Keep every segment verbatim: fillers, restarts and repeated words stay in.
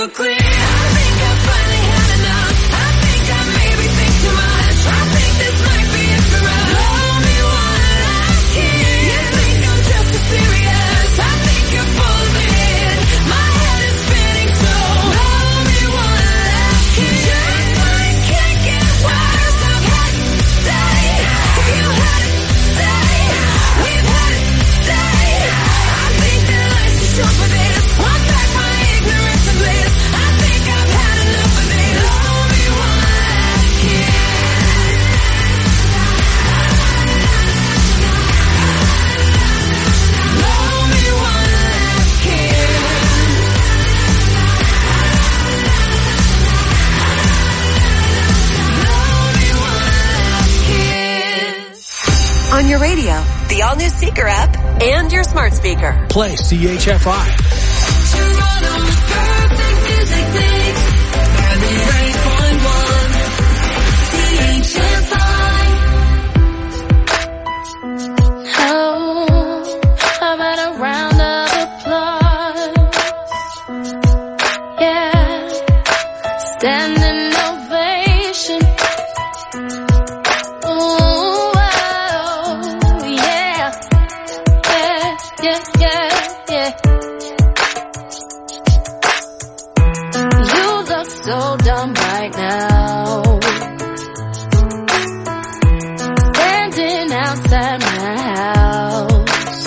crystal clear. I think I finally had enough. I think I maybe think too much. I think this might be it for us. Blow me one last kiss. You think I'm just as serious? I think you're full of it. My head is spinning, so blow me one last kiss. Just when it can't get worse, I've had it, stay. You had it, stay. We've had it, stay. I think that life's too short for this. Walk back my ignorance and bliss. I think I've had enough of this. Blow me one last kiss. Blow me one last kiss. Blow me one last kiss. On your radio, the all-new Seeker app, and your smart speaker. Play C H F I. Toronto's perfect music mix. ninety-eight point one C H F I. Oh, how about a round of applause? Yeah, standing ovation. Ooh, oh, yeah, yeah, yeah, yeah, yeah. You look so dumb right now, standing outside my house,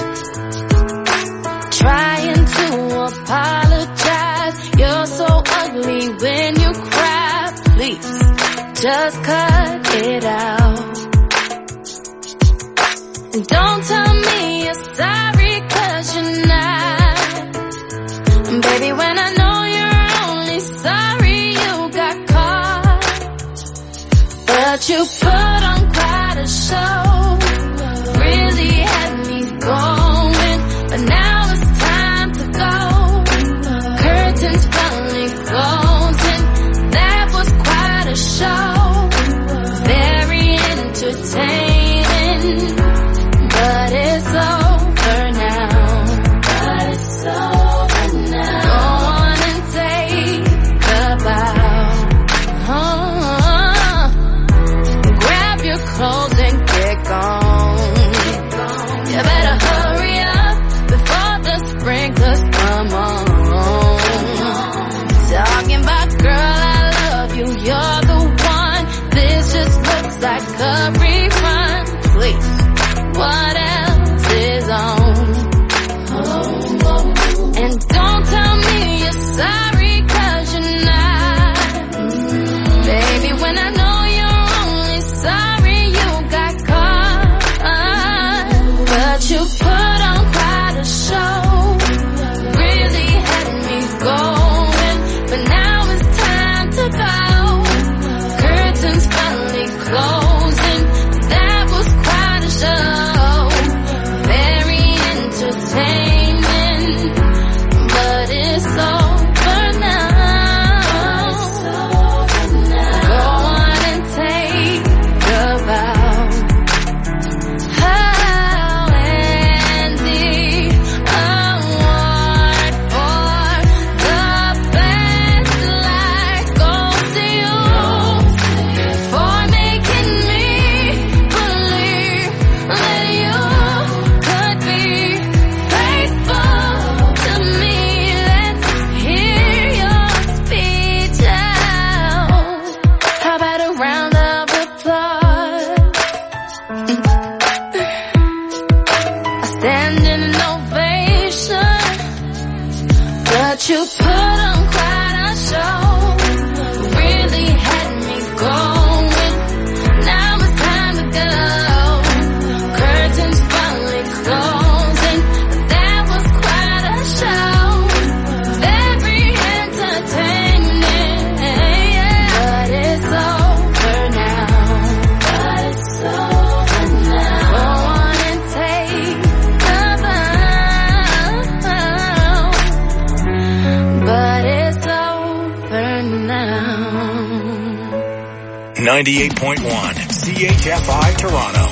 trying to apologize. You're so ugly when you cry. Please, just cut it out. And don't tell me you're sorry, 'cause you're not. And baby, when I know you're only sorry you got caught, but you put on quite a show, really had me going, but now it's time to go. Curtains finally closing, that was quite a show, very entertaining, but it's over now. But it's over now. Go on and take a bow. Oh, grab your clothes and get gone. You better hurry up before the sprinklers come on. Talking about, girl, I love you, you're the one. This just looks like a refund. Please, what else is on? And don't tell me you're sorry, 'cause you're not. Baby, when I know you're only sorry you got caught, but you put on quite a show, really had me going, but now it's time to go. Curtains finally closing, that was quite a show, very entertaining, but it's over now. Go on and take a bow. Oh, and the award for the best life goes to you, for making me believe that you could be faithful to me. Let's hear your speech out. How about a round of applause? A standing ovation, but you put on quite a show, really had me going, now it's time to go. Curtains finally closing, that was quite a show, very entertaining, but it's over now. But it's over now. Go on and take a bow, but it's over now. ninety-eight point one C H F I Toronto.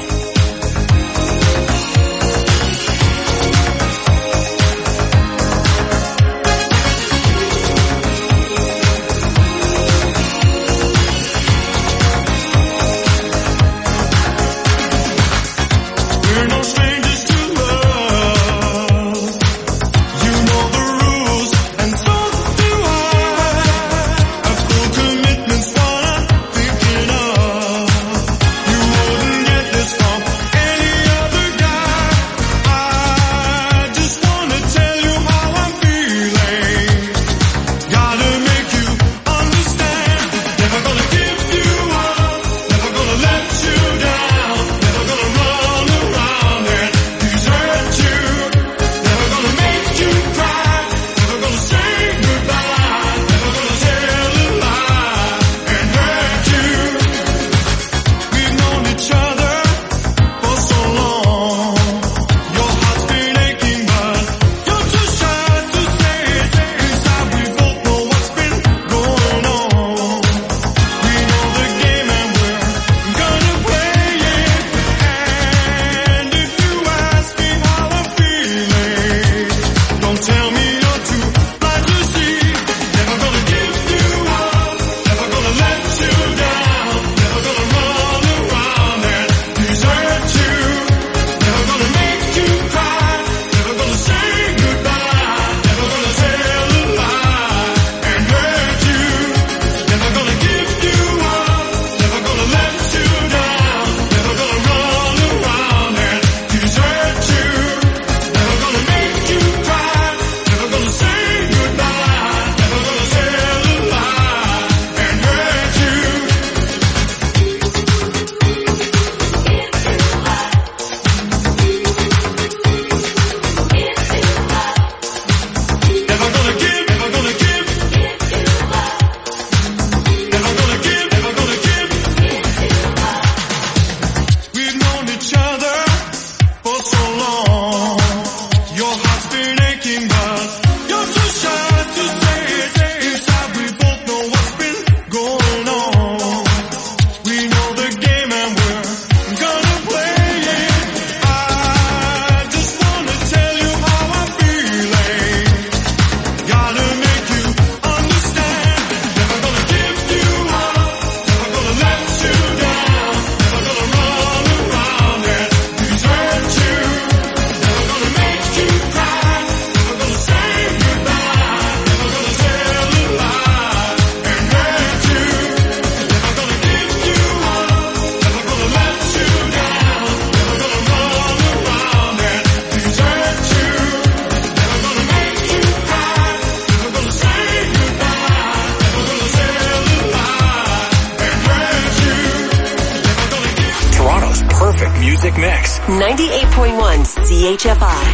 long. Your heart's been aching, but you're too shy to say it. Inside we both know what's been going on. We know the game and we're gonna play it. I just wanna tell you how I'm feeling. Gotta make you understand. Never gonna give you up. Never gonna let you down. Never gonna run around and desert you. Never gonna make you cry. Never gonna say goodbye. Never gonna tell a lie and hurt you. Never gonna give you up. Never gonna let you down. Never gonna run around and desert you. Never gonna make you cry. Never gonna say goodbye. Never gonna tell a lie and hurt you. Never gonna give Toronto's perfect music mix. ninety-eight point one C H F I.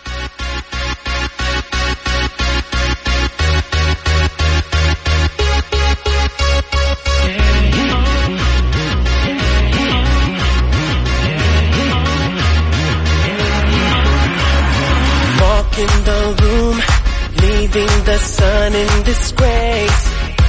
Walk in the room, leaving the sun in disgrace.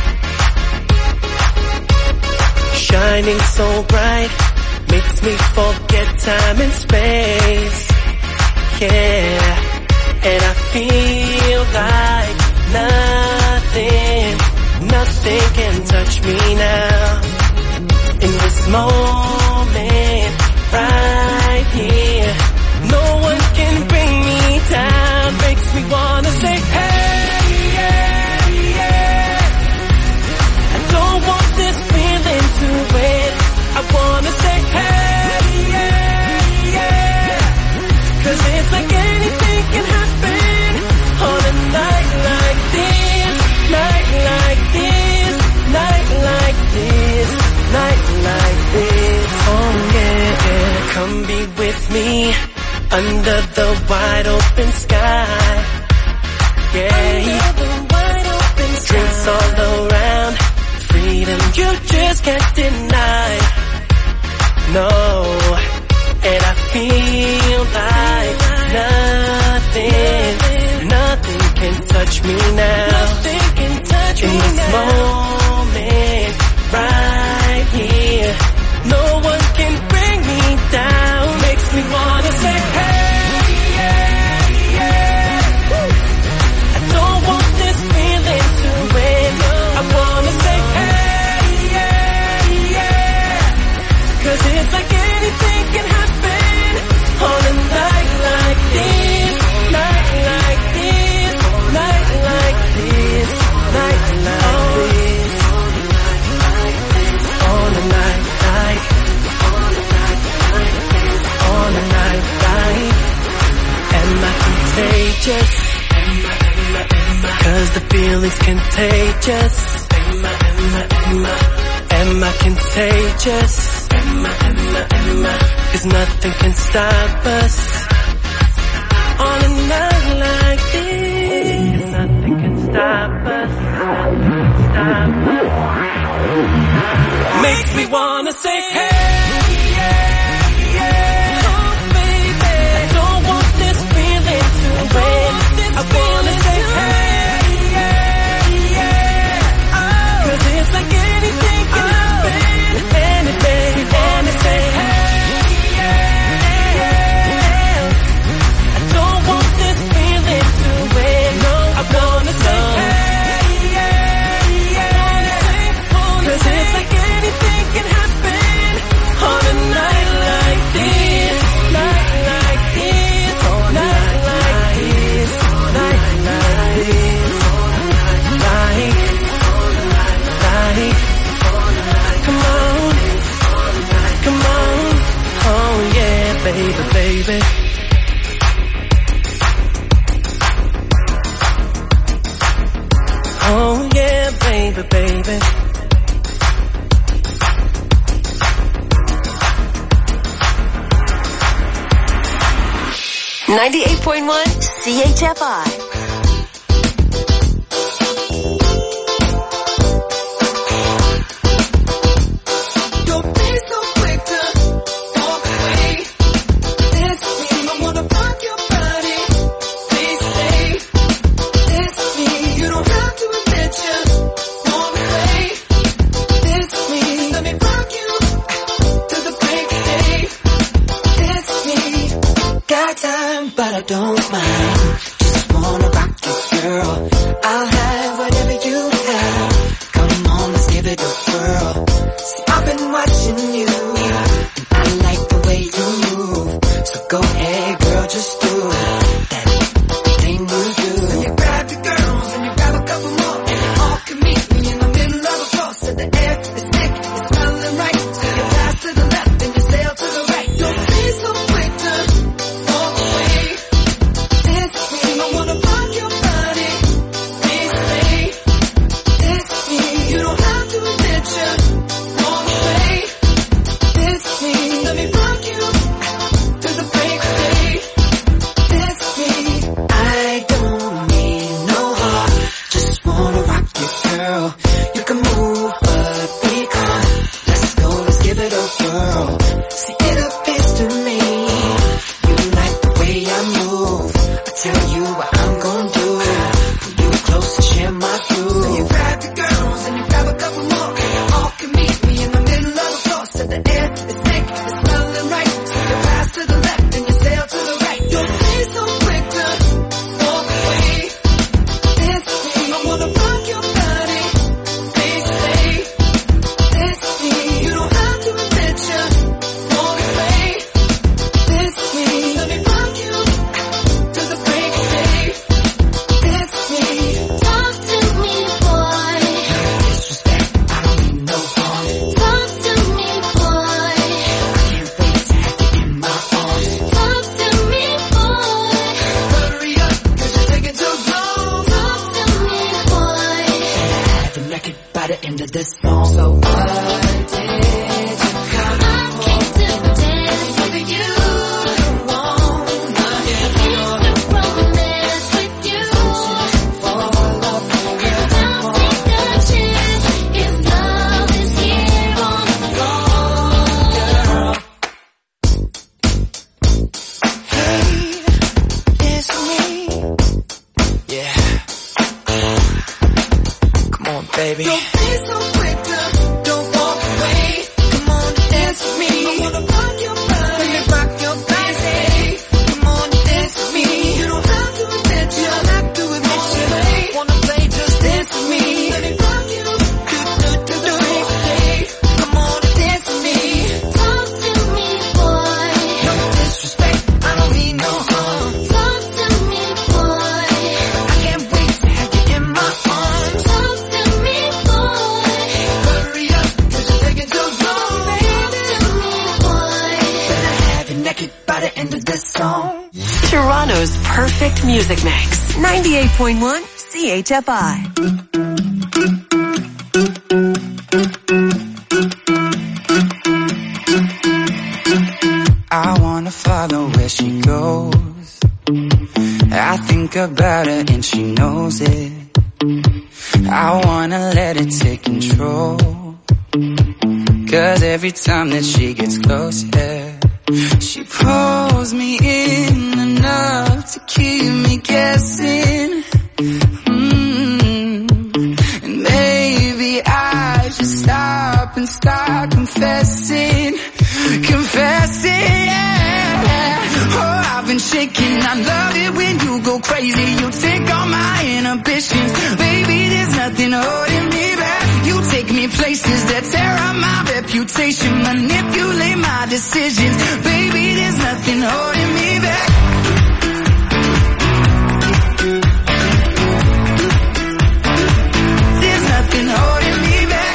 Shining so bright, makes me forget time and space. Yeah, and I feel like nothing, nothing can touch me now. In this moment, right here, no one can bring me down. Makes me wanna say, hey, yeah, yeah. I don't want this feeling to wait. I wanna say, hey, yeah, yeah. Cause it's like anything can happen on a night like this, night like this, night like this, night like this. Oh yeah, come be with me under the wide open sky. Yeah, under the wide open sky. Drinks all around, freedom you just can't deny. No, and I feel like nothing, nothing can touch me now. Nothing can touch me now. In this moment, right here, no one can bring me down. Makes me wanna say, hey, yeah, yeah. Woo. I don't want this feeling to end. I wanna say, hey, yeah, yeah. Cause it's like anything can happen on a night like this, night like this, night like this, night like this, on a night like, on a night like. Am I contagious? Cause the feeling's contagious. Am I, am I, am I, am I contagious? Am I, am I, am I? Cause nothing can stop us on a night like this. Nothing can stop us. Stop us. Makes me wanna say, hey, yeah, yeah. Oh, baby. I don't want this feeling to wait. I wanna say, hey, yeah, yeah. Oh. Cause it's like anything can happen. Anything, wanna say, hey, yeah, yeah. I don't want this feeling to wait. No, I wanna say, hey, yeah, yeah. Cause it's like anything can happen on a night like this, night like this, night like this, night like this, night, night. Come on, come on, oh yeah, baby, baby. Oh yeah, baby, baby. ninety-eight point one C H F I. Don't be so quick to walk away. This time I wanna but I don't mind. Just wanna rock you, girl. I'll have whatever you have. Come on, let's give it a whirl. See, I've been watching you, and I like the way you move. So go ahead, girl, just do that thing you do. So you grab your girls and you grab a couple more, and you all can meet me in the middle of the floor. So the air is thick, it's smelling right. So you pass to the left and you sail to the right. Don't be so quick to walk away. Dance with me, I wanna rock your body. Please stay. Dance with me, you don't have to admit you walk away. Dance with me, let me rock you to the break of day. Dance with me, I don't need no heart, just wanna rock you, girl. You can move, but be calm. Let's go, let's give it a whirl. See, it appears to me you like the way I move. I tell you what I'm gonna do. Pull you close and share my groove. So you grab your girls and you grab a couple more, and you all can meet me in the middle of the floor. So the air is thick, it's smelling right. So you pass to the left and you sail to the right. Don't be so quick to walk away. Dance with me, I wanna rock your body. Please stay. Dance with me, you don't have to admit you walk away. Dance with me, let me rock you to the break of day. Dance with me. Talk to me, boy. Disrespect, I don't mean no harm. Talk to me, boy. Can't wait to have you in my arms. Talk to me, boy. Hurry up, cause you're taking too long. Talk to me, boy. Have you naked by the end of this song. So what did you come I came to dance with you. Keep the romance with you. And I'll take a chance if love is here on the floor. It's me. Yeah. Come on, baby. Don't be so quick to don't walk away. Come on, dance with me. I wanna rock your body. Let me rock your body. Come on, dance with me. You don't have to admit you don't have to admit you wanna play, just dance with me. Let me rock you. Do do do do. Come on, dance with me. Talk to me, boy. No disrespect, I don't mean no harm. Talk to me, boy. I can't wait to have you in my arms. Talk to me, boy. Hurry up, cause you're taking too long. Talk to me, boy. Better have you naked by the end of this song. Toronto's perfect music mix. ninety-eight point one C H F I. I wanna follow where she goes. I think about her and she knows it. I wanna let it take control. Cause every time that she gets closer, she pulls me in enough to keep me guessing. Mm. And maybe I should stop and start confessing. Confessing, yeah. Oh, I've been shaking. I love it when you go crazy. You take all my inhibitions. Baby, there's nothing holding me back. You take me places that tear up my reputation. Manipulate my decisions. Baby, there's nothing holding me back. There's nothing holding me back.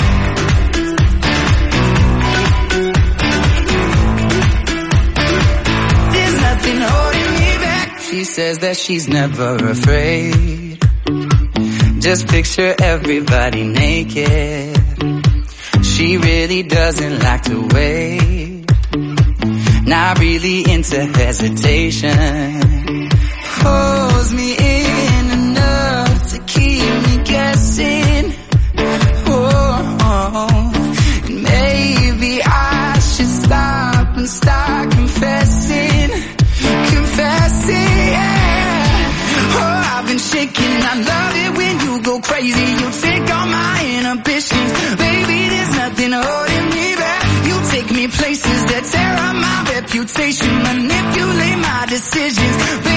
There's nothing holding me back. She says that she's never afraid. Just picture everybody naked. She really doesn't like to wait. Not really into hesitation. Pulls me in enough to keep me guessing. Oh, oh. And maybe I should stop and start confessing. Confessing, yeah. Oh, I've been shaking. I love it when you go crazy. You take all my inhibitions. Baby, there's nothing holding me back. You take me places that tear up my reputation. Manipulate my decisions. Baby,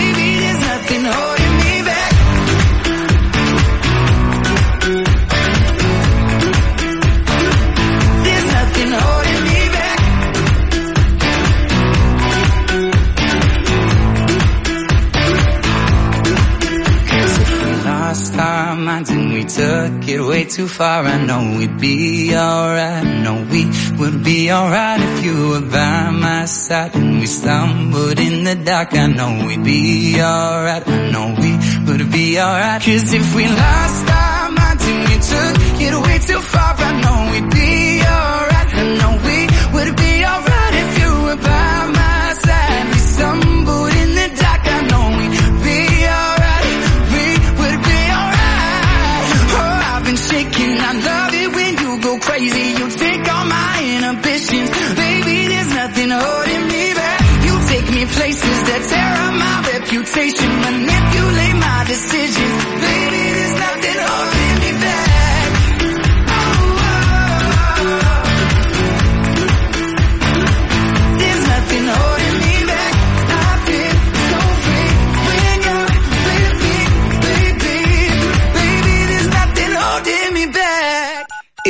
minds and we took it way too far. I know we'd be alright. I know we would be alright if you were by my side. And we stumbled in the dark. I know we'd be alright. I know we would be alright. Cause if we lost our minds and we took it way too far, I know we'd be alright. I know we would be alright if you were by my side. We stumbled in the dark. I know we'd be alright. We would be alright. Oh, I've been shaking. I love it when you go crazy. You take all my inhibitions. Baby, there's nothing holding me back. You take me places that tear up my reputation. Manipulate my decisions. Baby, there's nothing holding me back. Oh, oh, oh. There's nothing holding me back. I feel so free when you're with me, baby. Baby, there's nothing holding me back.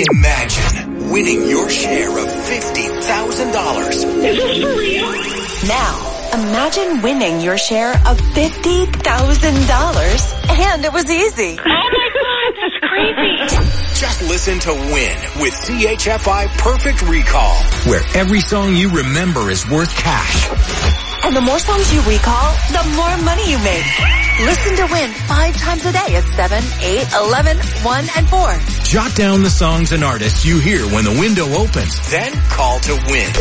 Imagine winning your share of fifty thousand dollars. Is this for real? Now, imagine winning your share of fifty thousand dollars, and it was easy. Oh my God, that's crazy. Just listen to Win with C H F I Perfect Recall, where every song you remember is worth cash. And the more songs you recall, the more money you make. Listen to Win five times a day at seven, eight, eleven, one, and four. Jot down the songs and artists you hear when the window opens. Then call to Win.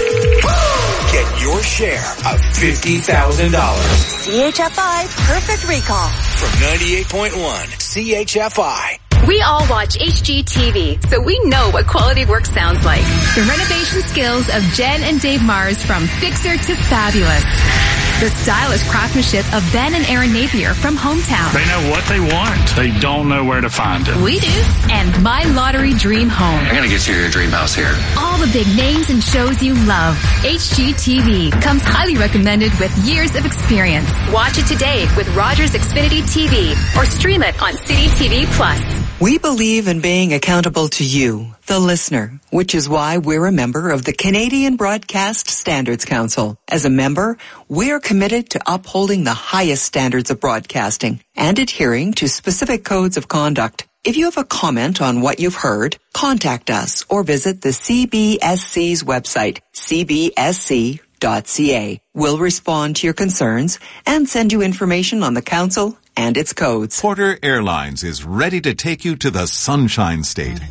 Get your share of fifty thousand dollars. C H F I Perfect Recall. From ninety-eight point one C H F I. We all watch H G T V, so we know what quality work sounds like. The renovation skills of Jen and Dave Mars from Fixer to Fabulous. The stylish craftsmanship of Ben and Aaron Napier from Hometown. They know what they want. They don't know where to find it. We do. And My Lottery Dream Home. I'm going to get you your dream house here. All the big names and shows you love. H G T V comes highly recommended with years of experience. Watch it today with Rogers Xfinity T V or stream it on City T V Plus. We believe in being accountable to you, the listener, which is why we're a member of the Canadian Broadcast Standards Council. As a member, we're committed to upholding the highest standards of broadcasting and adhering to specific codes of conduct. If you have a comment on what you've heard, contact us or visit the C B S C's website, c b s c dot c a. We'll respond to your concerns and send you information on the council and its codes. Porter Airlines is ready to take you to the Sunshine State.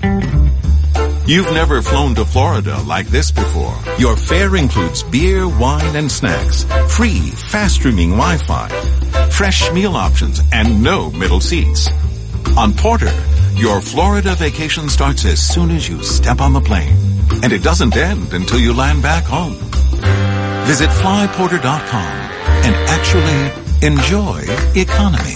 You've never flown to Florida like this before. Your fare includes beer, wine, and snacks, free, fast-streaming Wi-Fi, fresh meal options, and no middle seats. On Porter, your Florida vacation starts as soon as you step on the plane, and it doesn't end until you land back home. Visit fly porter dot com and actually enjoy economy.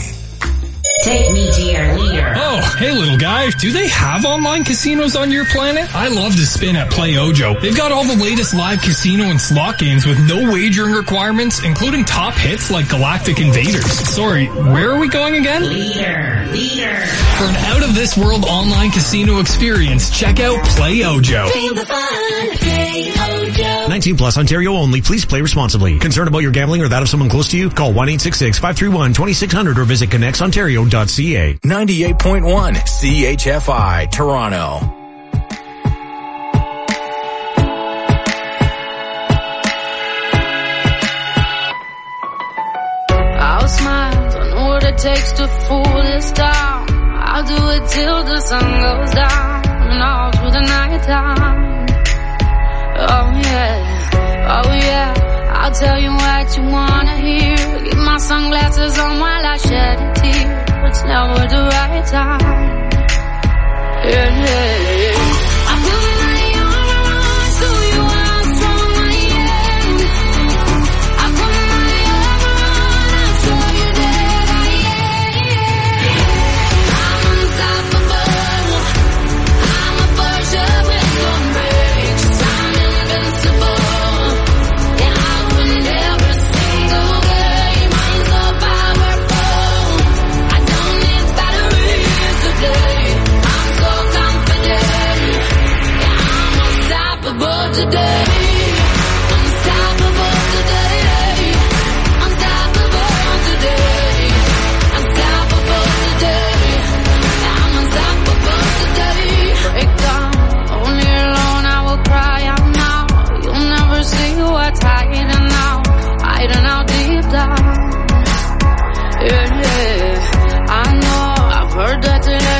Take me to your leader. Oh, hey little guy, do they have online casinos on your planet? I love to spin at Play Ojo. They've got all the latest live casino and slot games with no wagering requirements, including top hits like Galactic Invaders. Sorry, where are we going again? Leader, leader. For an out-of-this-world online casino experience, check out Play Ojo. Feel the fun, Play Ojo. nineteen plus, Ontario only. Please play responsibly. Concerned about your gambling or that of someone close to you? Call one eight six six, five three one, two six zero zero or visit connects ontario dot c a. ninety-eight point one C H F I, Toronto. I'll smile, I know what it takes to fool this town. I'll do it till the sun goes down and all through the night time. Oh yeah, oh yeah, I'll tell you what you wanna hear. Keep my sunglasses on while I shed a tear. It's never the right time. Yeah, yeah, yeah. I put my arms through you out from my end. I put my arms on, I saw you there, yeah, yeah. I'm unstoppable. I'm a Porsche with no brakes. I'm invincible. Yeah, I win every single game. I'm so powerful. I don't need batteries today. I'm so confident.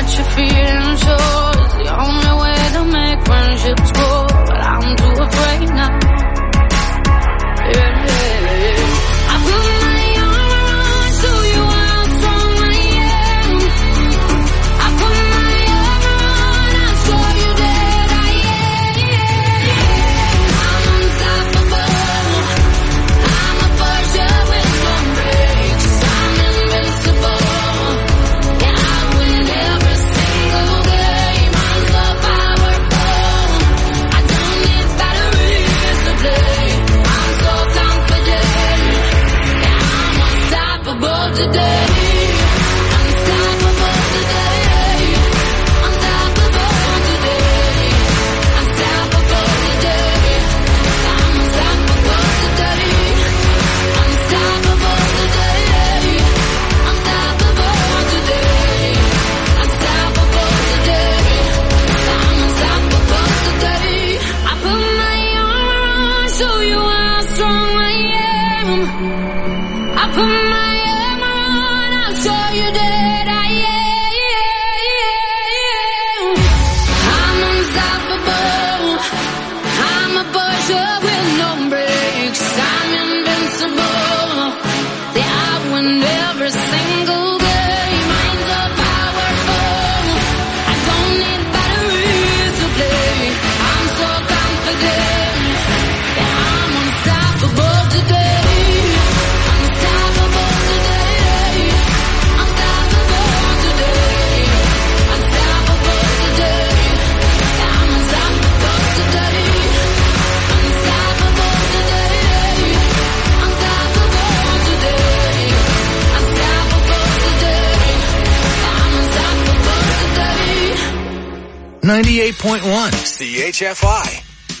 at your feet and sure it's the only way to make friendships grow. But I'm too afraid now. Yeah, yeah, yeah. I put my arm around, show you how strong I am. I put my arm around, I'll show you that I am. I'm unstoppable. I'm a Porsche with no brakes. I'm invincible. Yeah, I win every single game. I'm so powerful. I don't need batteries to play. I'm so confident. Yeah, I'm unstoppable today. Unstoppable today. Unstoppable today. Unstoppable today. I'm unstoppable today. Unstoppable today. Unstoppable today. Unstoppable today. I'm unstoppable today. I put my arm around, show you how strong I am. I put my arm around, I'll show you that I am. I'm unstoppable. I'm a Porsche with no brakes. I'm invincible. Yeah, I win every single game. I'm so powerful. I don't need batteries to play. I'm so confident. Yeah, I'm unstoppable today. Unstoppable today. Unstoppable today. Unstoppable today. Yeah, I'm unstoppable today. Unstoppable today. Unstoppable today. Unstoppable today. I'm unstoppable today. ninety-eight point one C H F I.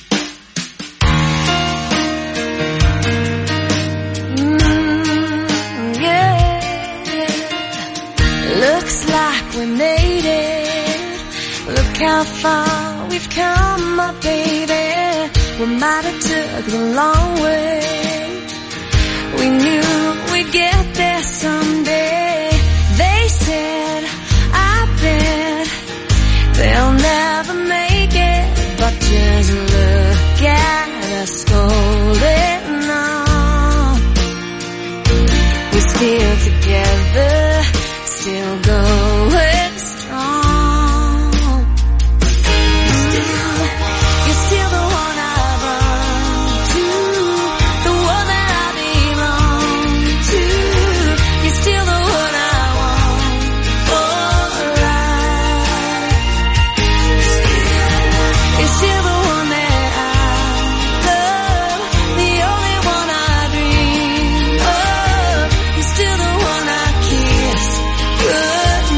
Mm, yeah. Looks like we made it. Look how far we've come, my baby. We might have took the long way. We knew we'd get there someday. They said, I bet they'll never make it. But just look at us holding on. We're still together, still going strong. Still, you're still the one I run to, the one that I belong to. You're still the one I want for life. You're still the one that I love, the only one I dream of. You're still the one I kiss goodnight.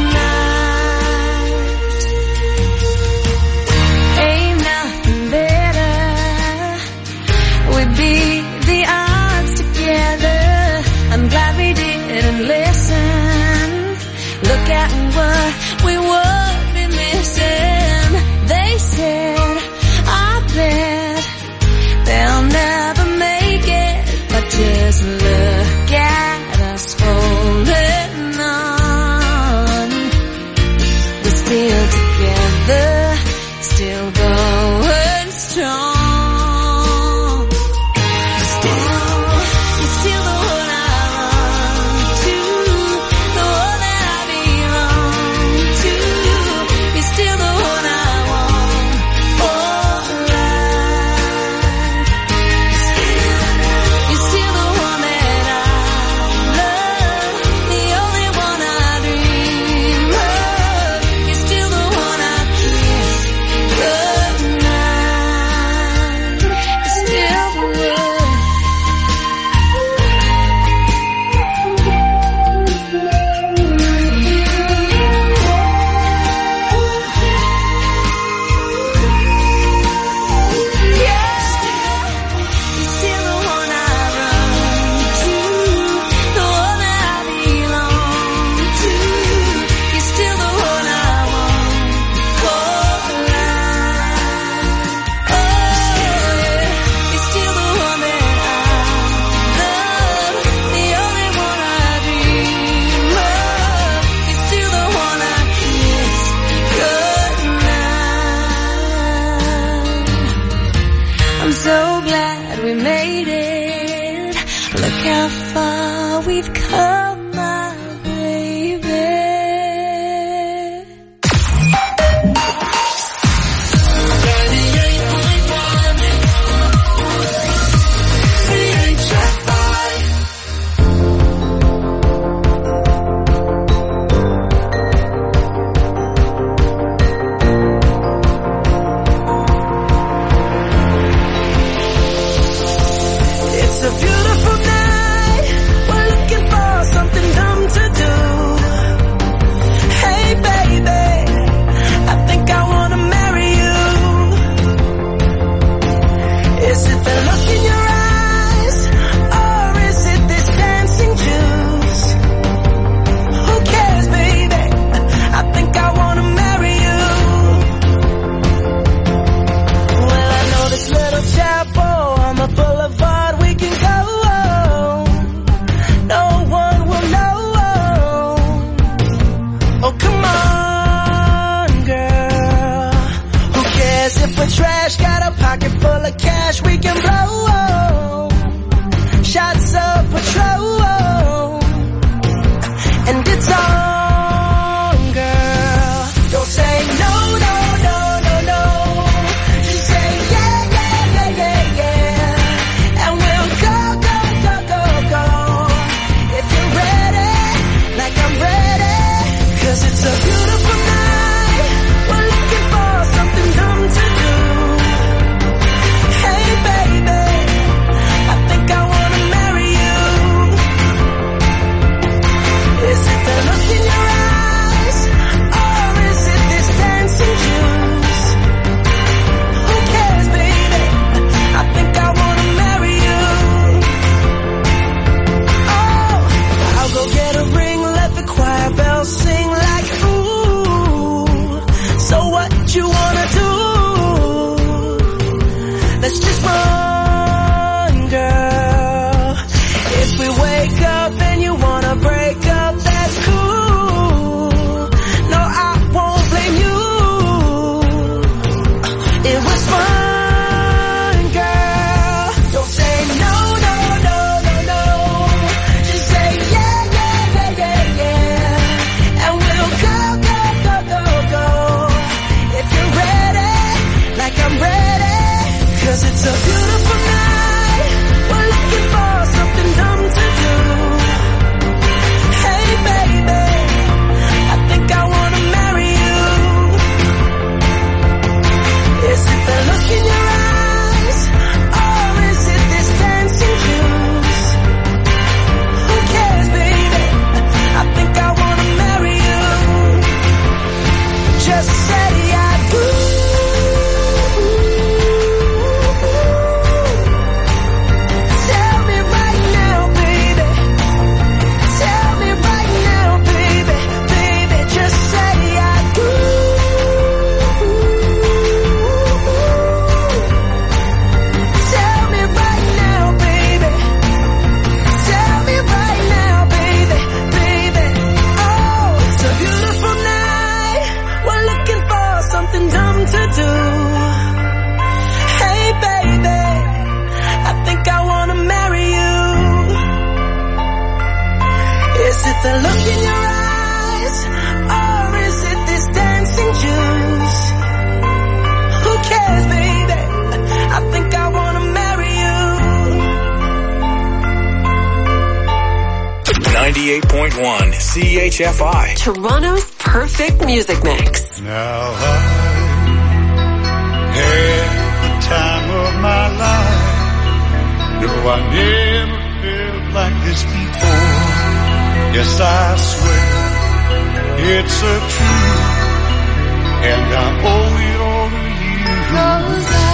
and it's on, girl. Don't say no, no, no, no, no. Just say yeah, yeah, yeah, yeah, yeah. And we'll go, go, go, go, go. If you're ready, like I'm ready. 'Cause it's a beautiful night. We're looking for something dumb to do. Hey, baby, I think I wanna marry you. Is it the look in your eyes, or is it this dancing juice? Who cares, baby? I think I wanna marry you. Oh, I'll go get a ring, let the choir bells sing like ooh. So what you wanna do? Let's just run, girl. If we wake up and you wanna break up, that's cool. No, I won't blame you. It was fun, girl. Don't say no, no, no, no, no. Just say yeah, yeah, yeah, yeah, yeah. And we'll go, go, go, go, go. If you're ready, like I'm ready. 'Cause it's a beautiful night. We're looking for something dumb to do. Hey, baby, I think I wanna marry you. Is it the look in your eyes, or is it this dancing juice? Who cares, baby? I think I wanna marry you. Just say I do. Tell me right now, baby. Tell me right now, baby. Baby, just say I do. Tell me right now, baby. Tell me right now, baby. Baby, oh, it's a beautiful night. We're looking for something dumb to do. Hey, baby, I think I wanna marry you. Is it the look in your eyes, or is it this dancing juice? Who cares, baby? I think I wanna marry you. ninety-eight point one C H F I. Toronto's perfect music mix. Now I had the time of my life. No, I never felt like this before. Yes, I swear it's a truth, and I owe it all to you. 'Cause I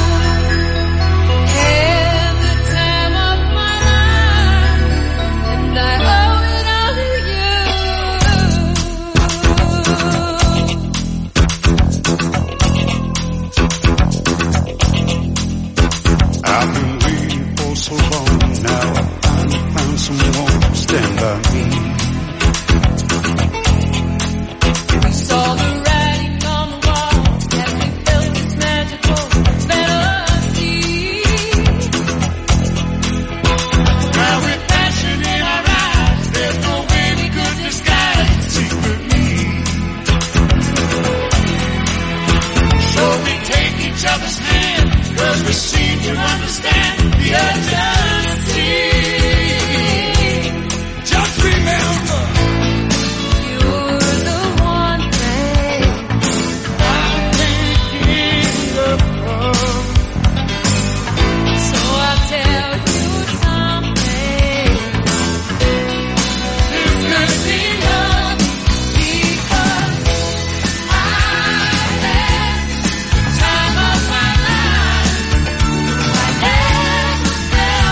had the time of my life, and I owe it all to you. I've been waiting for so long. Now I finally found someone to stand by me. We saw the writing on the wall, and we felt this magical fantasy. Now with passion in our eyes, there's no way we could disguise secretly. So we take each other's hand, 'cause we seem to understand the urgency. Just remember, You're the one thing I can't give up. so I'll tell you something. It's good to know Because I had the time of my life. I never felt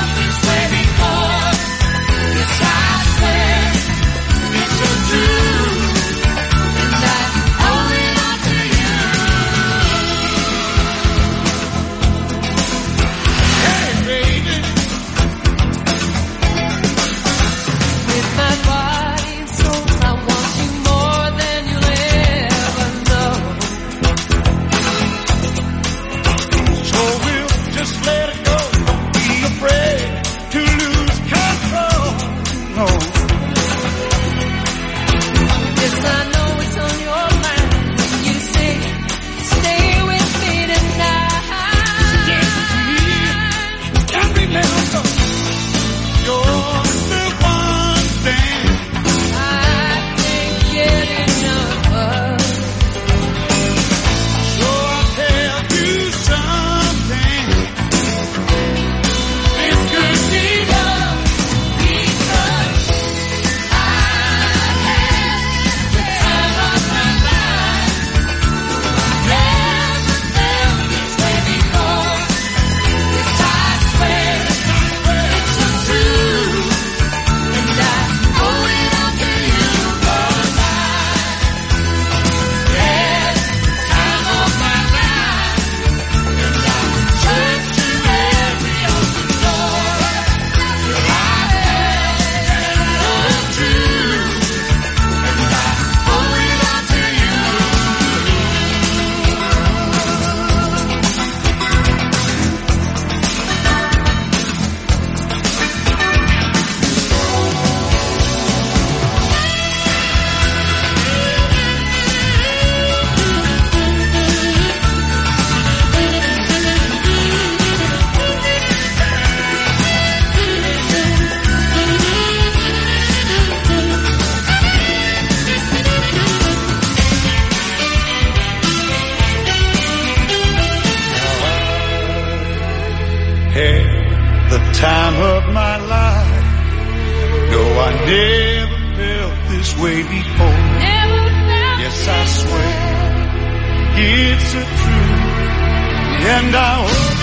this way before. Yes, I swear it's a truth, and I hope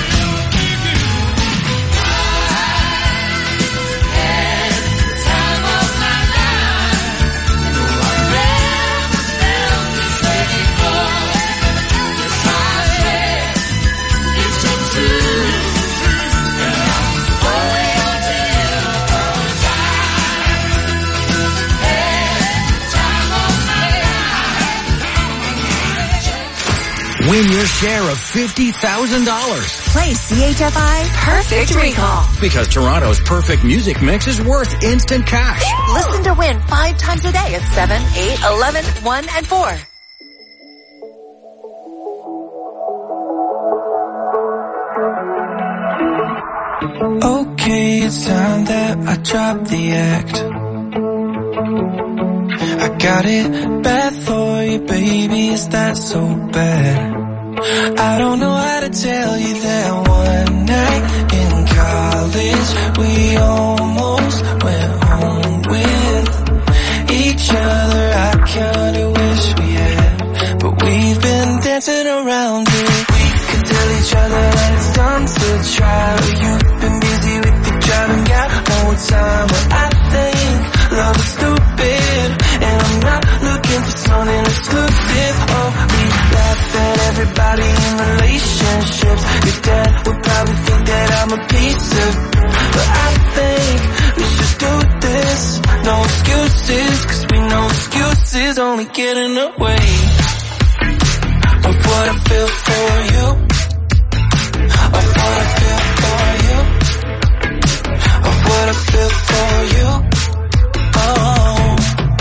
Win your share of fifty thousand dollars. Play C H F I Perfect Recall. Because Toronto's perfect music mix is worth instant cash. Listen to win five times a day at seven, eight, eleven, one, and four. Okay, it's time that I drop the act. I got it bad for you, baby, is that so bad? I don't know how to tell you that one night in college we almost went home with each other. I kinda wish we had, but we've been dancing around it. We could tell each other that it's time to try, but you've been busy with your job and got no time. But I think love is stupid, and I'm not looking for something exclusive. Oh, we laugh at everybody in relationships. Your dad would probably think that I'm a piece of, but I think we should do this. No excuses, cause we know excuses only get in the way of what I feel for you, of what I feel for you, of what I feel for you. Oh,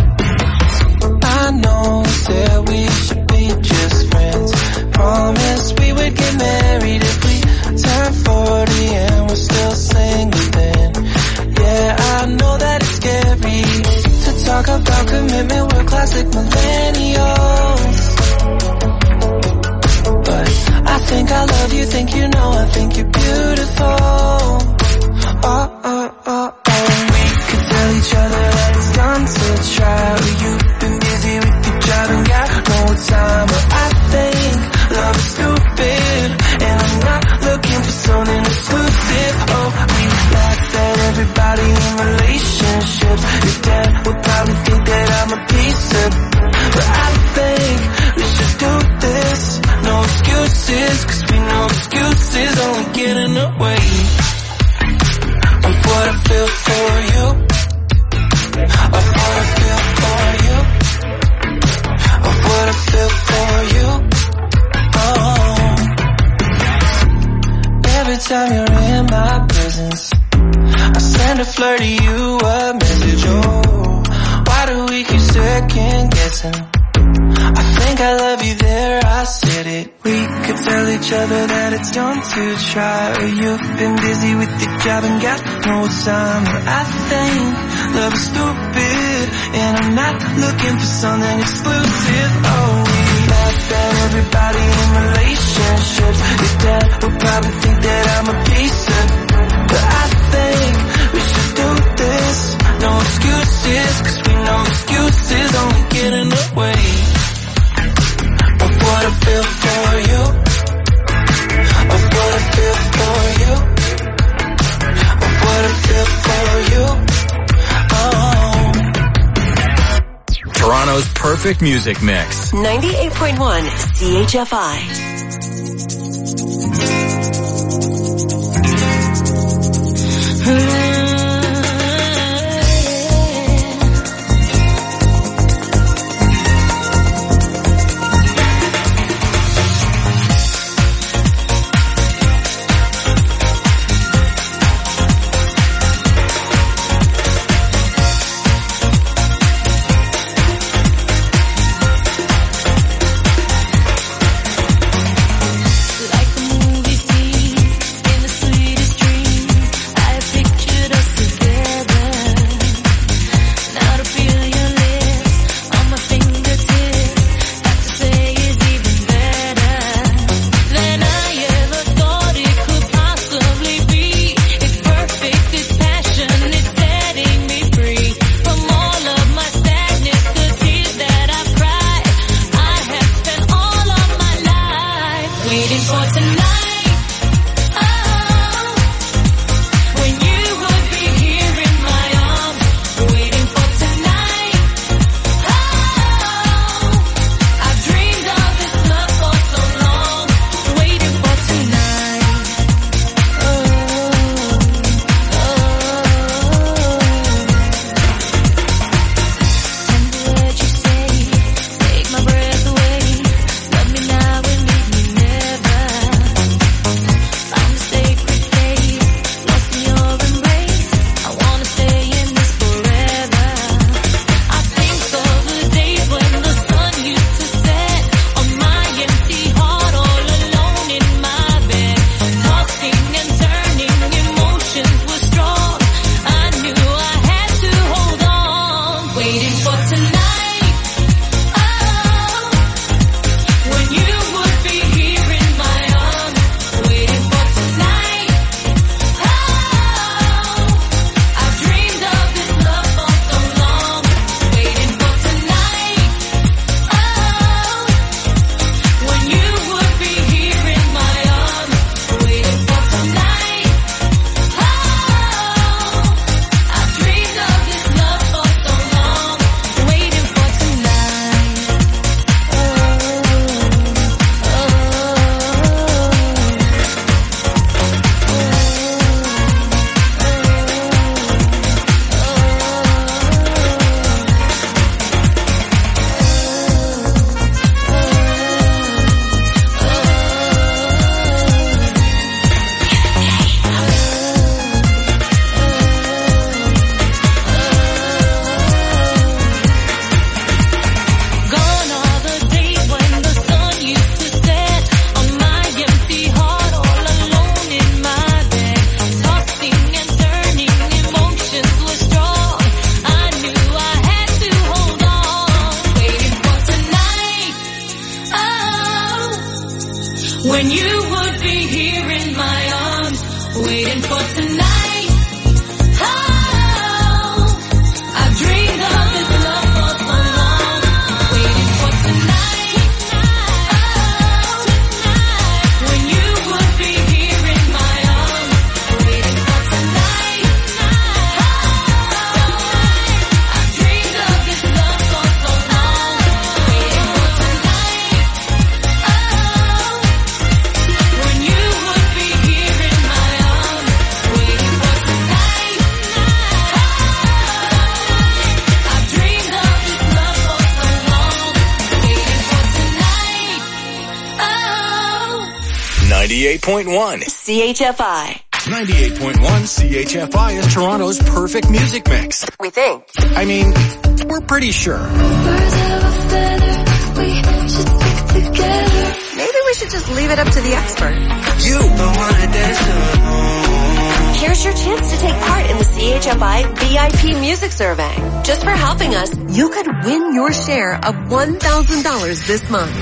I know that we should be just friends. Promise we would get married if we turn forty and we're still single then. Yeah, I know that it's scary to talk about commitment, we're classic millennials. But I think I love you, think you know, I think you're beautiful. Oh, oh, oh, oh. We could tell each other that it's time to try, but you've been busy with your job and got no time. But I think love is stupid, and I'm not looking for something exclusive. Oh, we laugh at everybody in relationships. Your dad would probably think that I'm a piece of, but I think we should do this. No excuses, cause we know excuses only get in the way of what I feel for you, of what I feel for you, of what I feel for you. Oh, every time you're in my presence, I send a flirt to you a message. Oh, why do we keep second guessing? I think I love you there, I said it. We could tell each other that it's time to try, but you've been busy with your job and got no time. But I think love is stupid, and I'm not looking for something exclusive. Oh, we laugh at everybody in relationships. Your dad would probably think that I'm a piece of, but I think we should do this. No excuses, cause we know excuses only get in the way of what I feel for you, of what I feel for you, of what I feel for you. Oh, Toronto's perfect music mix. ninety-eight point one C H F I. Like the movie scene in the sweetest dream, I have pictured for tonight. Oh, when you would be here in my arms, waiting for tonight. Oh, I've dreamed of this love for so long, waiting for tonight. Oh, when you would be here in my arms, waiting for tonight. Oh, I've dreamed of this love for so long, waiting for tonight. Oh, gone are the days when the sun used to set on my empty heart, all alone in my bed, tossing and turning, emotions were strong. I knew I had to hold on, waiting for tonight. Oh, when you would be here in my arms, waiting for tonight. Oh, I've dreamed of this love for so long, waiting for tonight. Oh, when you would be here in my arms, waiting for tonight. Oh, I've dreamed of this love for so long, waiting for tonight. Oh, when you would be here in my arms, waiting for tonight. I've dreamed of this love for so long, waiting for tonight. Oh. ninety-eight point one. C H F I. ninety-eight point one C H F I is Toronto's perfect music mix. We think. I mean, we're pretty sure. Birds of a feather, we should stick together. Maybe we should just leave it up to the expert. You don't wanna dance alone. Here's your chance to take part in the C H F I V I P Music Survey. Just for helping us, you could win your share of one thousand dollars this month.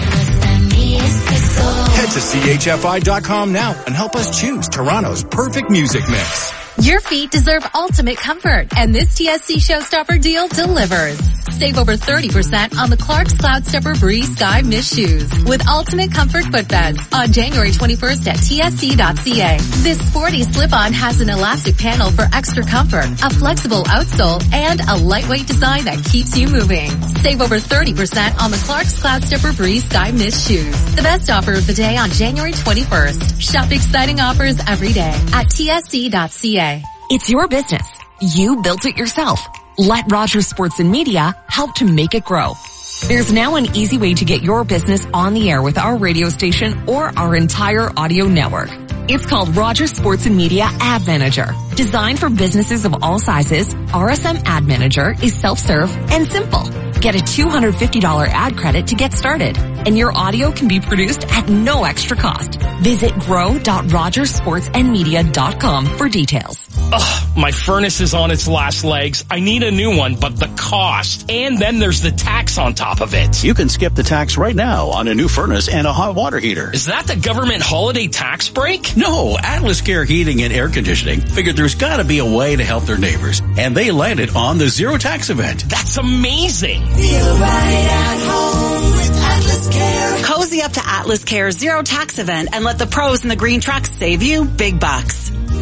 Head to C H F I dot com now and help us choose Toronto's perfect music mix. Your feet deserve ultimate comfort, and this T S C Showstopper deal delivers. Save over thirty percent on the Clark's Cloudstepper Breeze Sky Mist shoes with ultimate comfort footbeds on January twenty-first at T S C dot C A. This sporty slip-on has an elastic panel for extra comfort, a flexible outsole, and a lightweight design that keeps you moving. Save over thirty percent on the Clark's Cloudstepper Breeze Sky Mist shoes. The best offer of the day on January twenty-first. Shop exciting offers every day at T S C dot C A. It's your business. You built it yourself. Let Rogers Sports and Media help to make it grow. There's now an easy way to get your business on the air with our radio station or our entire audio network. It's called Rogers Sports and Media Ad Manager. Designed for businesses of all sizes, R S M Ad Manager is self-serve and simple. Get a two hundred fifty dollars ad credit to get started, and your audio can be produced at no extra cost. Visit grow dot rogers sports and media dot com for details. Ugh, my furnace is on its last legs. I need a new one, but the cost. And then there's the tax on top of it. You can skip the tax right now on a new furnace and a hot water heater. Is that the government holiday tax break? No, Atlas Care Heating and Air Conditioning figured there's gotta be a way to help their neighbors. And they landed on the Zero Tax event. That's amazing. Feel right at home with Atlas Care. Cozy up to Atlas Care's Zero Tax event and let the pros in the green trucks save you big bucks.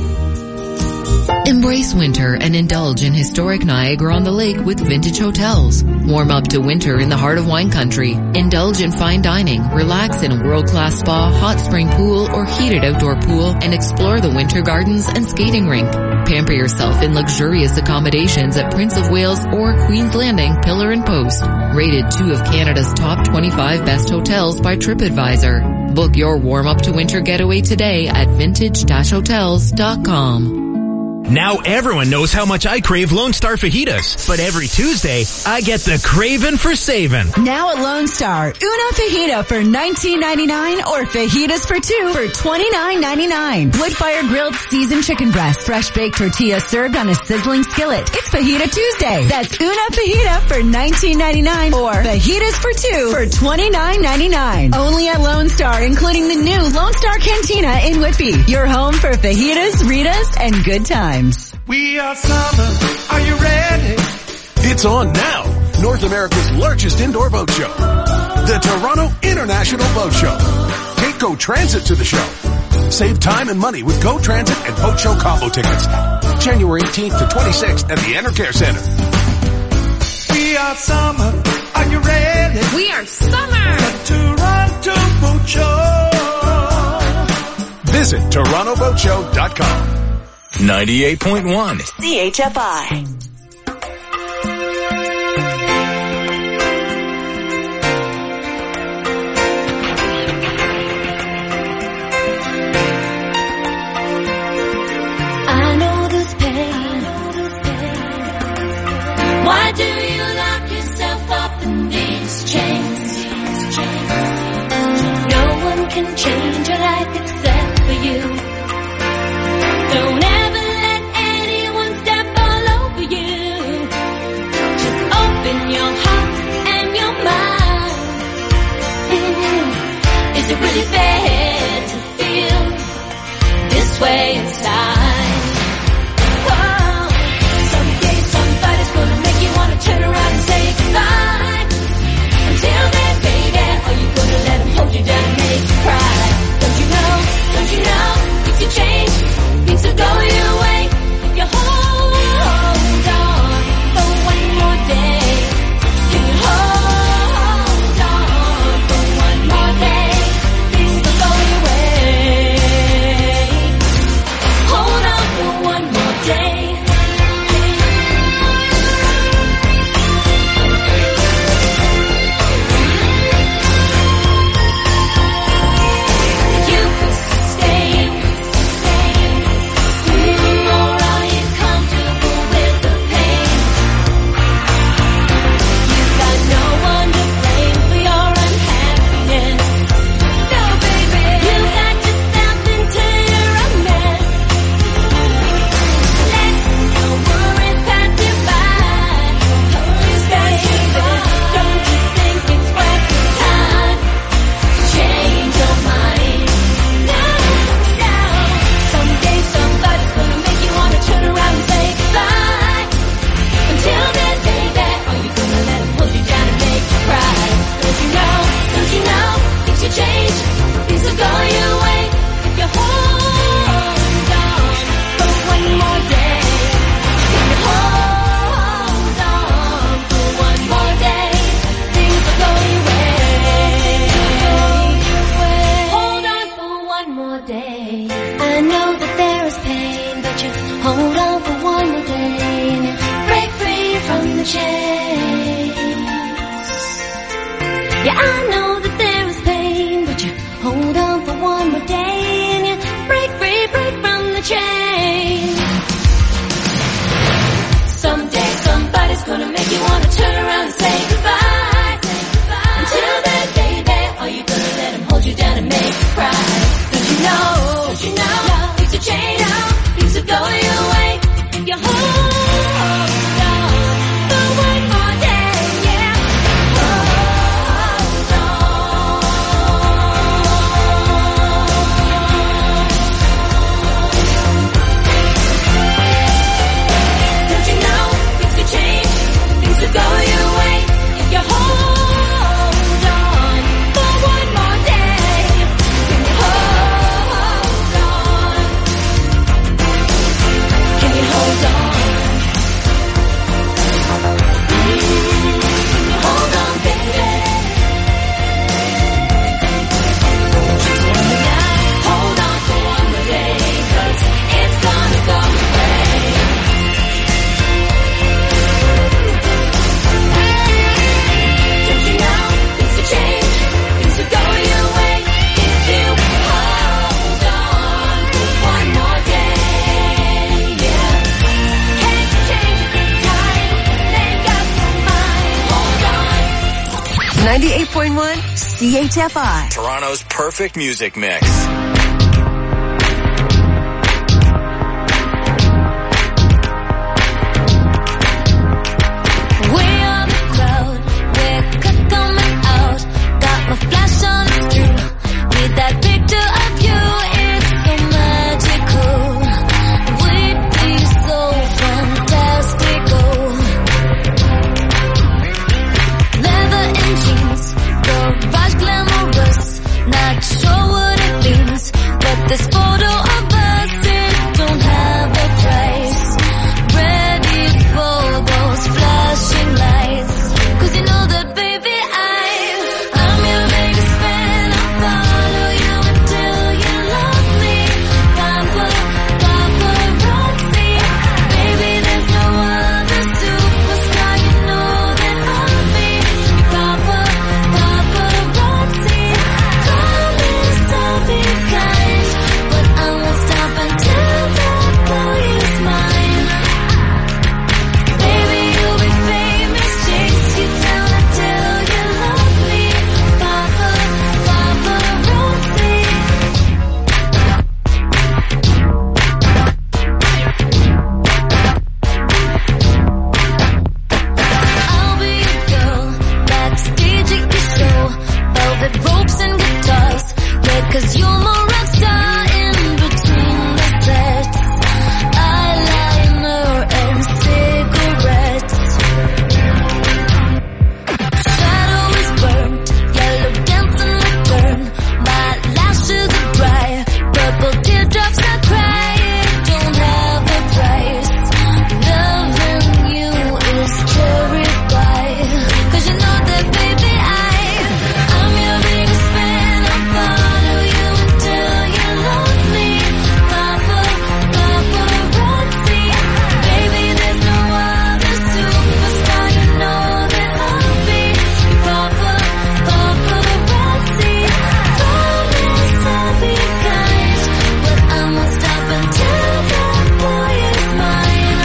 Embrace winter and indulge in historic Niagara-on-the-Lake with Vintage Hotels. Warm up to winter in the heart of wine country. Indulge in fine dining, relax in a world-class spa, hot spring pool, or heated outdoor pool, and explore the winter gardens and skating rink. Pamper yourself in luxurious accommodations at Prince of Wales or Queen's Landing Pillar and Post. Rated two of Canada's top twenty-five best hotels by TripAdvisor. Book your warm up to winter getaway today at vintage dash hotels dot com. Now everyone knows how much I crave Lone Star fajitas. But every Tuesday, I get the craving for saving. Now at Lone Star, una fajita for nineteen ninety-nine or fajitas for two for twenty-nine ninety-nine. Wood-fire grilled seasoned chicken breast, fresh baked tortillas served on a sizzling skillet. It's Fajita Tuesday. That's una fajita for nineteen ninety-nine or fajitas for two for twenty-nine ninety-nine. Only at Lone Star, including the new Lone Star Cantina in Whitby. Your home for fajitas, Ritas, and good times. We are summer. Are you ready? It's on now. North America's largest indoor boat show. The Toronto International Boat Show. Take Go Transit to the show. Save time and money with Go Transit and Boat Show combo tickets. January eighteenth to twenty-sixth at the Enercare Center. We are summer. Are you ready? We are summer. The Toronto Boat Show. Visit Toronto Boat Show dot com. ninety-eight point one C H F I. I know this pain. Why do you lock yourself up in these chains? No one can change your life except for you. Don't ever let anyone step all over you. Just open your heart and your mind. Mm-hmm. Is it really fair to feel this way inside? Whoa. Someday somebody's gonna make you wanna turn around and say goodbye. Until then, baby, are you gonna let them hold you down and make you cry? Don't you know, don't you know, things will change, things will go your way. If you hold on for one more day, can you hold on for one more day, things will go your way. Hold on for one more day. You could sustain, mm, or are you comfortable with the pain? You've got no one to blame for your unhappiness. No, baby, you got yourself into a mess. Let your worries pass you by. Don't you don't you think it's worth your time? Change your mind. No, no. Someday somebody's gonna make you wanna turn around and say goodbye. Until then, baby, are you gonna let them hold you down and make you cry? Don't you know, don't you know, things will change, things will go your way. If you hold on for one more day, if you hold on for one more day, things will go your way. Hold on for one more day. I know that there is pain, but you hold on for one more day and you break free from the chains. Yeah, I know that there is pain, but you hold on for one more day and you break free, break from the chains. Someday somebody's gonna make you wanna turn around and say goodbye. Until then, baby, are you gonna let them hold you down and make you cry? Don't you know, don't you know, things will change, things will go your way. If you hold on for one more day, yeah. Hold on. Don't you know, things will change, things will go your way. ninety-eight point one C H F I. Toronto's perfect music mix. This photo of us, it don't have a price. Ready for those flashing lights. Cause you know that baby I, I'm your biggest fan. I'll follow you until you love me. Papa, paparazzi. Baby there's no other superstar. You know that I'll be Papa, paparazzi. Promise I'll be kind. I won't stop until that boy is mine. Baby, you'll be famous. Chase you down until you love me. Papa, paparazzi. I'll be your girl, backstage at your show. Velvet ropes and guitars. Yeah, cause you're my rock star. Eyeliner and cigarettes. Shadow is burnt, yellow dancing return. My lashes are dry, purple teardrops I cry. It don't have a price. Loving you is cherry pie. Cause you know that baby I, I'm your biggest fan. I'll follow you until you love me. Papa, paparazzi. Baby, there's no other superstar. You know that I'll be Papa, paparazzi. Promise I'll be kind, but I won't stop until that boy is mine.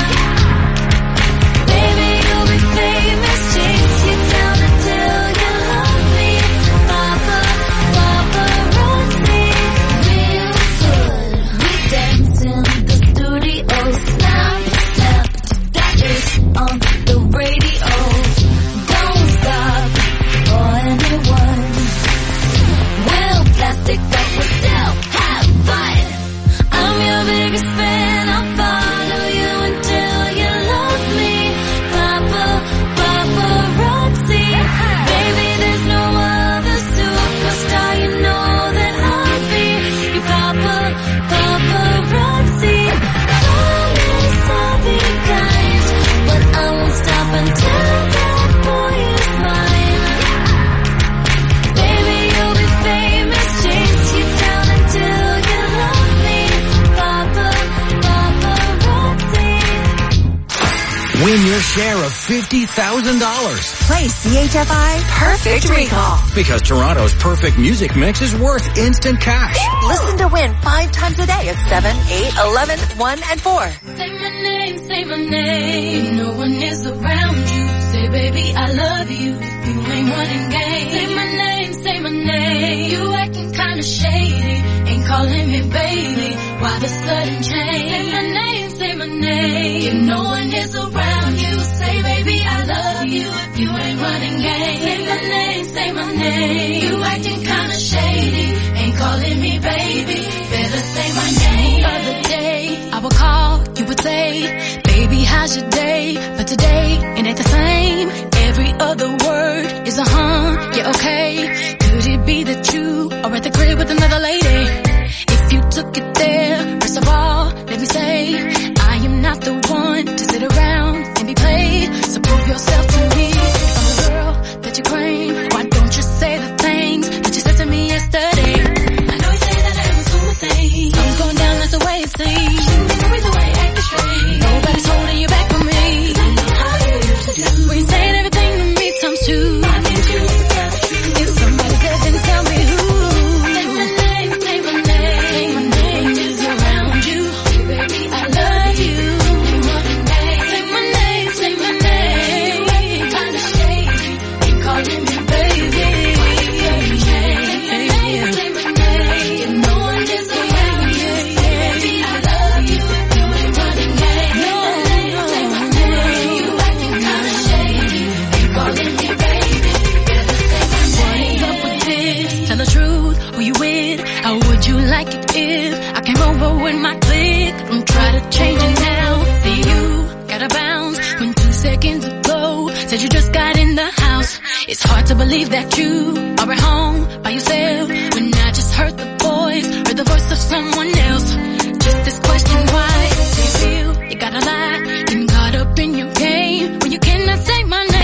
Baby, you'll be famous. Chase you down until you love me. Papa, paparazzi. Real good. We dance in the studio. Snap, snap. That is on the radio. Don't stop for anyone. We'll plastic, but we'll still have fun. I'm your biggest fan. I'll follow you until you love me. Papa, paparazzi. Baby, there's no other superstar. You know that I'll be your Papa, paparazzi. Promise I'll be kind, but I won't stop until that boy is mine. Baby, you'll be famous. Chase you down until you love me. Papa, paparazzi. Win your share of fifty thousand dollars. Play C H F I Perfect Recall. Because Toronto's perfect music mix is worth instant cash. Listen to win five times a day at seven, eight, eleven, one, and four. Say my name, say my name. No one is around you. Say, baby, I love you. You ain't running game. Say my name, say my name. You acting kinda shady. Ain't calling me baby. Why the sudden change? Say my name, say my name. If no one is around you, say, baby, I love you. If you ain't running game. Say my name, say my name. You acting kinda shady. Ain't calling me baby. Better say my name. The other day, I would call, you would say, baby, how's your day? But today, it ain't the same. Every other word is a huh, yeah, okay. Could it be that you are at the crib with another lady? If you took it there, first of all, let me say, I am not the one to sit around and be played. So prove yourself to me. If I'm the girl that you claim, why don't you say the things that you said to me yesterday? I know you say that I was doing the same. I'm going down, that's the way it seems. With the way I act straight. Nobody's holding you back from me. Cause I know how you used to do. When you saying everything to me times two. I need you to tell the truth. It's changing now. See you gotta bounce when two seconds ago said you just got in the house. It's hard to believe that you are at home by yourself when I just heard the voice, heard the voice of someone else. Just this question, why do you feel you gotta lie? Getting caught up in your game when you cannot say my name.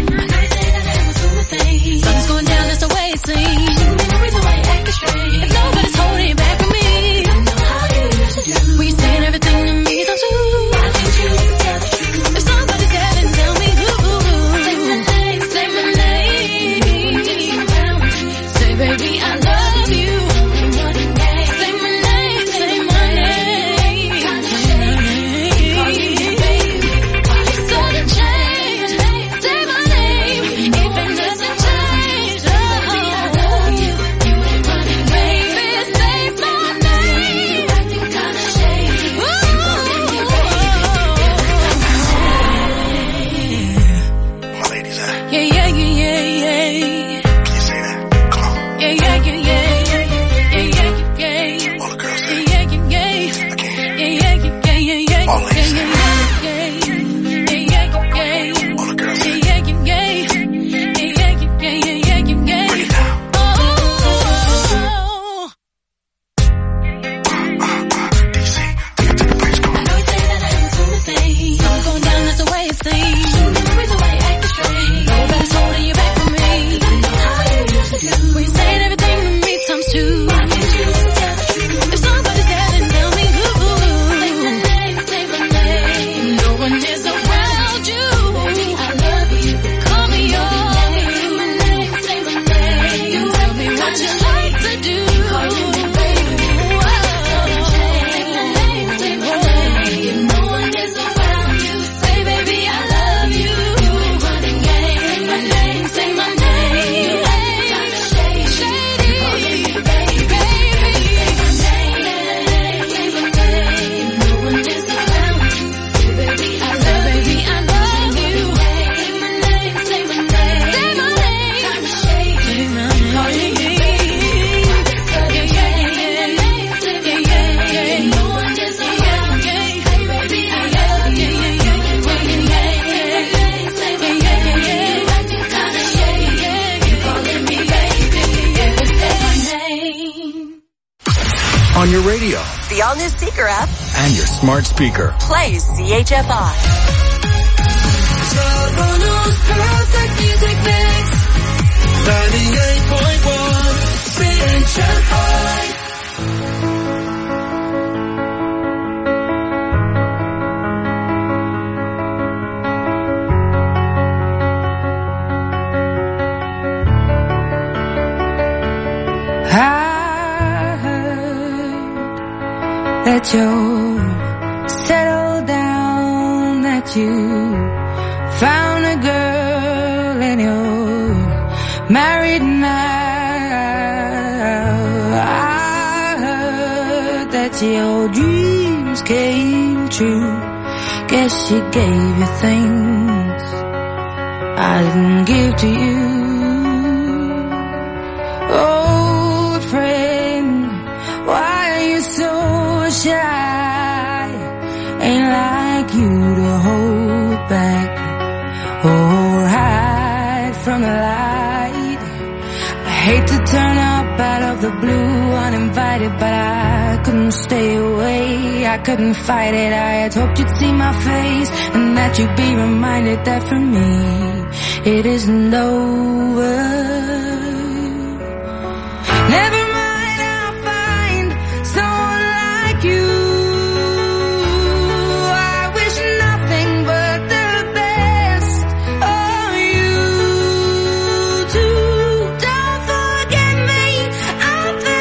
Something's going down, that's the way it seems. The reason why you're acting strange. If nobody's holding you back from me, I know how you used to do. When you saying everything to me, don't you? I need you to tell the truth. If somebody's there, then tell me who. Say my name, say my name. Say, baby, I love you. Say my name, say my name. Sudden change, say my name. Even doesn't change. Oh, baby, say my name. Acting kinda shady. My ladies, eh? Yeah, yeah, yeah, yeah, yeah. Can you say that? Come on. Yeah, yeah, yeah, yeah. Yeah, yeah, yeah, yeah. All the girls, Yeah, yeah, yeah, yeah. again. Yeah, yeah, yeah, yeah, yeah, yeah. All ladies, Yeah, yeah, yeah, yeah, yeah, yeah. All the girls, Yeah, yeah, yeah, yeah. Yeah, yeah, yeah, yeah, yeah, yeah, yeah. bring it down. Oh. D C, take it to the place, come I on. know you say that I was gonna say something's going down, that's the way it seems. The reason why you acting strange. Nobody's holding you back from me. I know how you used to do. When you saying everything to me times two. I need you to tell the truth. If somebody's there, then tell me who. Say my name, say my name. No one is around you. Baby, I love you. Call me yours. Say my name, say my name. You tell me what you like to do. Calling me baby. Say my name, say my name. No one is around you. Say, baby, I love you. You ain't running game. Say my name, say my name. Kinda shady, shady. Calling me baby, baby. Say my name, say my name. No one is around you. Say, baby, I love baby, I love you. Say my name, say my name. Say my name. Kinda shady. Calling me baby. Yeah, yeah, yeah, yeah. Yeah, yeah, yeah. No one is around you. Say, baby, I love you. Yeah, yeah, yeah. Say my name. You acting kinda shady. You calling me baby. Yeah, say my name. On your radio The all-new Seeker app. and your smart speaker. Play C H F I. Toronto's perfect music mix. ninety-eight point one C H F I. I heard that you're settled down, that you found a girl and you're married now. I heard that your dreams came true. Guess she gave you things I didn't give to you. Old friend, why are you so shy? Ain't like you to hold back or hide from the light. I hate to turn up out of the blue uninvited, but I couldn't stay away. I couldn't fight it. I had hoped you'd see my face and that you'd be reminded that for me it isn't over.